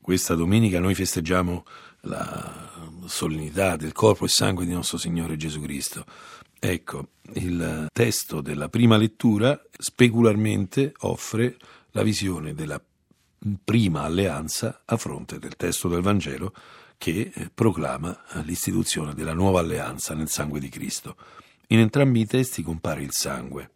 Questa domenica noi festeggiamo la solennità del corpo e sangue di nostro Signore Gesù Cristo. Ecco, il testo della prima lettura specularmente offre la visione della prima alleanza a fronte del testo del Vangelo che proclama l'istituzione della nuova alleanza nel sangue di Cristo. In entrambi i testi compare il sangue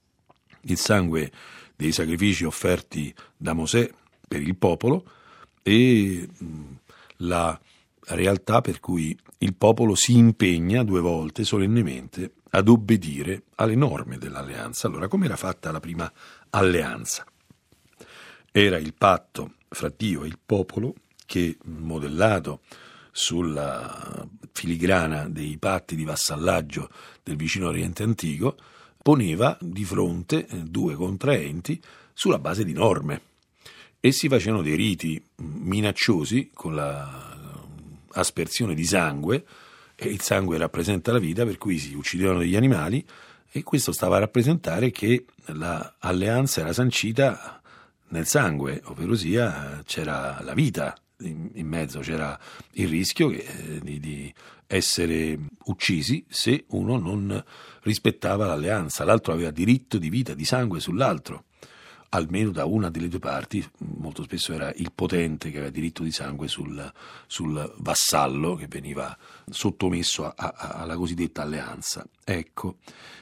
dei sacrifici offerti da Mosè per il popolo e la realtà per cui il popolo si impegna 2 volte solennemente ad obbedire alle norme dell'alleanza. Allora, come era fatta la prima alleanza? Era il patto fra Dio e il popolo che, modellato sulla filigrana dei patti di vassallaggio del vicino Oriente antico, poneva di fronte 2 contraenti sulla base di norme e si facevano dei riti minacciosi con la aspersione di sangue, e il sangue rappresenta la vita, per cui si uccidevano degli animali, e questo stava a rappresentare che l'alleanza era sancita nel sangue, ovvero sia c'era la vita in mezzo, c'era il rischio di essere uccisi se uno non rispettava l'alleanza. L'altro aveva diritto di vita, di sangue sull'altro, almeno da una delle 2 parti. Molto spesso era il potente che aveva diritto di sangue sul vassallo che veniva sottomesso alla cosiddetta alleanza. Ecco,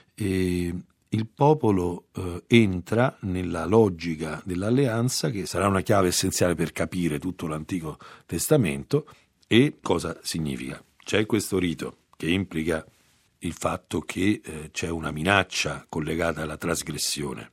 il popolo entra nella logica dell'alleanza, che sarà una chiave essenziale per capire tutto l'Antico Testamento. E cosa significa? C'è questo rito che implica il fatto che c'è una minaccia collegata alla trasgressione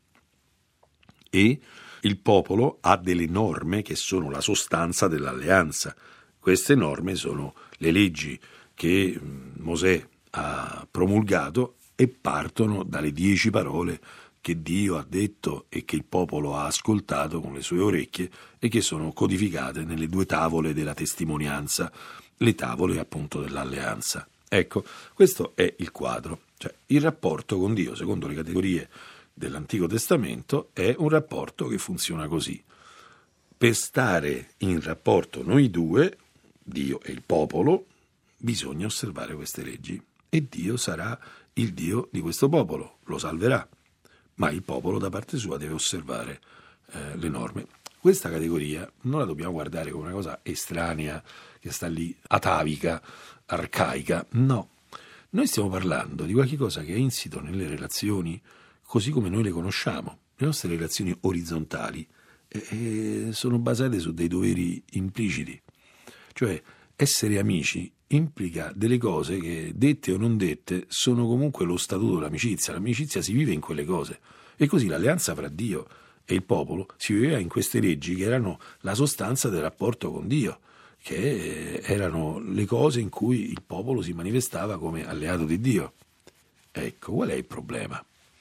e il popolo ha delle norme che sono la sostanza dell'alleanza. Queste norme sono le leggi che Mosè ha promulgato e partono dalle 10 parole che Dio ha detto e che il popolo ha ascoltato con le sue orecchie e che sono codificate nelle 2 tavole della testimonianza, le tavole appunto dell'alleanza. Ecco, questo è il quadro, cioè il rapporto con Dio, secondo le categorie dell'Antico Testamento, è un rapporto che funziona così. Per stare in rapporto noi 2, Dio e il popolo, bisogna osservare queste leggi e Dio sarà il Dio di questo popolo, lo salverà, ma il popolo da parte sua deve osservare le norme. Questa categoria non la dobbiamo guardare come una cosa estranea che sta lì, atavica, arcaica, no. Noi stiamo parlando di qualche cosa che è insito nelle relazioni così come noi le conosciamo. Le nostre relazioni orizzontali sono basate su dei doveri impliciti, cioè essere amici implica delle cose che, dette o non dette, sono comunque lo statuto dell'amicizia. L'amicizia si vive in quelle cose, e così l'alleanza fra Dio e il popolo si viveva in queste leggi che erano la sostanza del rapporto con Dio, che erano le cose in cui il popolo si manifestava come alleato di Dio. Ecco, qual è il problema?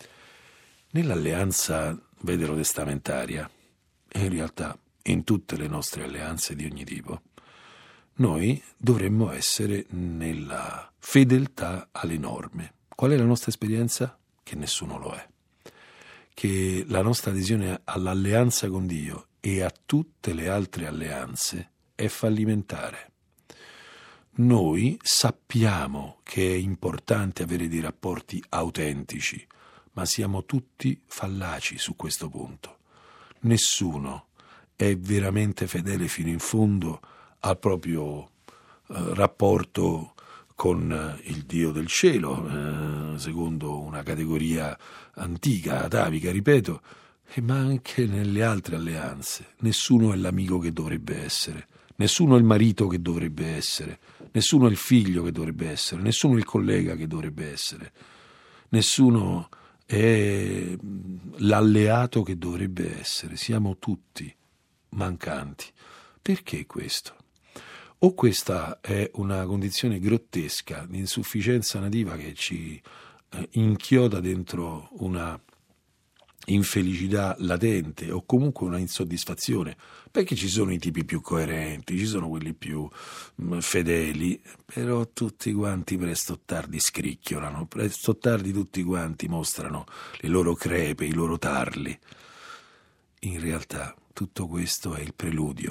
Nell'alleanza veterotestamentaria, e in realtà in tutte le nostre alleanze di ogni tipo, noi dovremmo essere nella fedeltà alle norme. Qual è la nostra esperienza? Che nessuno lo è. Che la nostra adesione all'alleanza con Dio e a tutte le altre alleanze è fallimentare. Noi sappiamo che è importante avere dei rapporti autentici, ma siamo tutti fallaci su questo punto. Nessuno è veramente fedele fino in fondo al proprio rapporto con il Dio del cielo, secondo una categoria antica, atavica, ripeto, ma anche nelle altre alleanze. Nessuno è l'amico che dovrebbe essere, nessuno è il marito che dovrebbe essere, nessuno è il figlio che dovrebbe essere, nessuno è il collega che dovrebbe essere, nessuno è l'alleato che dovrebbe essere. Siamo tutti mancanti. Perché questo? O questa è una condizione grottesca di insufficienza nativa che ci inchioda dentro una infelicità latente o comunque una insoddisfazione, perché ci sono i tipi più coerenti, ci sono quelli più fedeli, però tutti quanti presto o tardi scricchiolano, presto o tardi tutti quanti mostrano le loro crepe, i loro tarli. In realtà tutto questo è il preludio,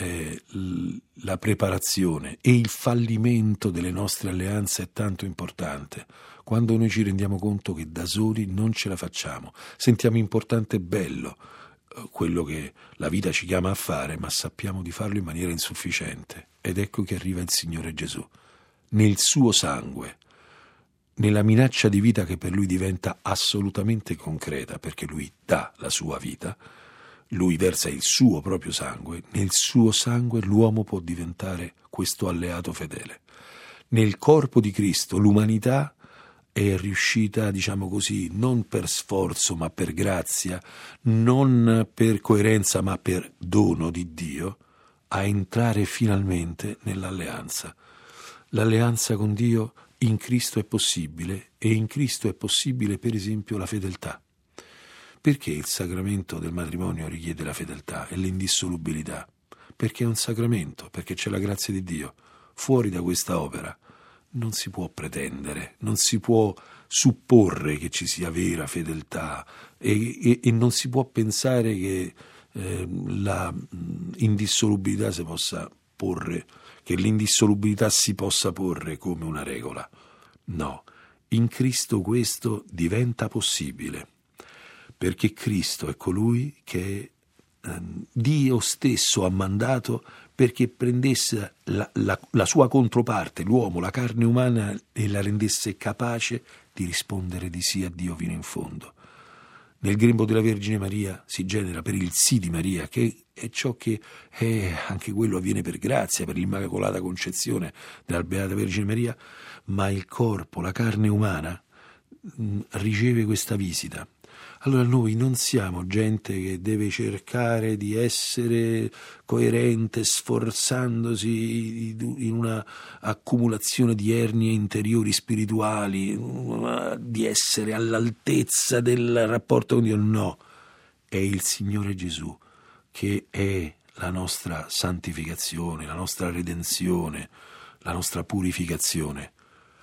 la preparazione e il fallimento delle nostre alleanze è tanto importante. Quando noi ci rendiamo conto che da soli non ce la facciamo, sentiamo importante e bello quello che la vita ci chiama a fare, ma sappiamo di farlo in maniera insufficiente. Ed ecco che arriva il Signore Gesù, nel suo sangue, nella minaccia di vita che per lui diventa assolutamente concreta, perché lui dà la sua vita, lui versa il suo proprio sangue, nel suo sangue l'uomo può diventare questo alleato fedele. Nel corpo di Cristo l'umanità è riuscita, diciamo così, non per sforzo ma per grazia, non per coerenza ma per dono di Dio, a entrare finalmente nell'alleanza. L'alleanza con Dio in Cristo è possibile, e in Cristo è possibile per esempio la fedeltà. Perché il sacramento del matrimonio richiede la fedeltà e l'indissolubilità? Perché è un sacramento, perché c'è la grazia di Dio. Fuori da questa opera non si può pretendere, non si può supporre che ci sia vera fedeltà e non si può pensare che la indissolubilità si possa porre, che l'indissolubilità si possa porre come una regola. No, in Cristo questo diventa possibile, perché Cristo è colui che Dio stesso ha mandato perché prendesse la sua controparte, l'uomo, la carne umana, e la rendesse capace di rispondere di sì a Dio fino in fondo. Nel grembo della Vergine Maria si genera per il sì di Maria, che è ciò che anche quello avviene per grazia, per l'Immacolata Concezione della Beata Vergine Maria, ma il corpo, la carne umana riceve questa visita. Allora noi non siamo gente che deve cercare di essere coerente, sforzandosi in una accumulazione di ernie interiori spirituali, di essere all'altezza del rapporto con Dio. No, è il Signore Gesù che è la nostra santificazione, la nostra redenzione, la nostra purificazione,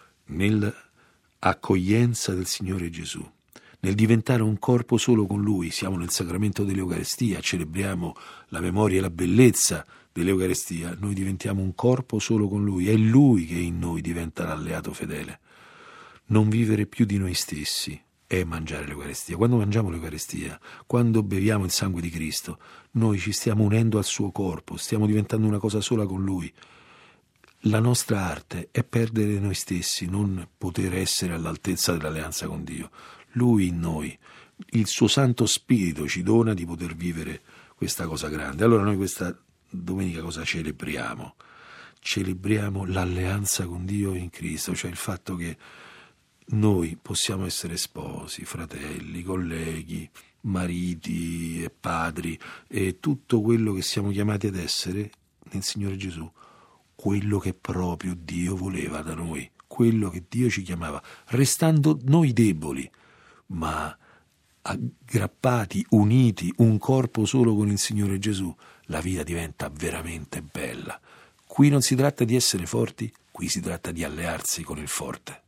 nell'accoglienza del Signore Gesù. Nel diventare un corpo solo con Lui. Siamo nel sacramento dell'Eucaristia, celebriamo la memoria e la bellezza dell'Eucaristia, noi diventiamo un corpo solo con Lui, è Lui che in noi diventa l'alleato fedele. Non vivere più di noi stessi è mangiare l'Eucaristia. Quando mangiamo l'Eucaristia, quando beviamo il sangue di Cristo, noi ci stiamo unendo al suo corpo, stiamo diventando una cosa sola con Lui. La nostra arte è perdere noi stessi, non poter essere all'altezza dell'alleanza con Dio. Lui in noi, il suo Santo Spirito ci dona di poter vivere questa cosa grande. Allora noi questa domenica cosa celebriamo? Celebriamo l'alleanza con Dio in Cristo, cioè il fatto che noi possiamo essere sposi, fratelli, colleghi, mariti e padri e tutto quello che siamo chiamati ad essere nel Signore Gesù, quello che proprio Dio voleva da noi, quello che Dio ci chiamava, restando noi deboli, ma aggrappati, uniti, un corpo solo con il Signore Gesù, la vita diventa veramente bella. Qui non si tratta di essere forti, qui si tratta di allearsi con il forte.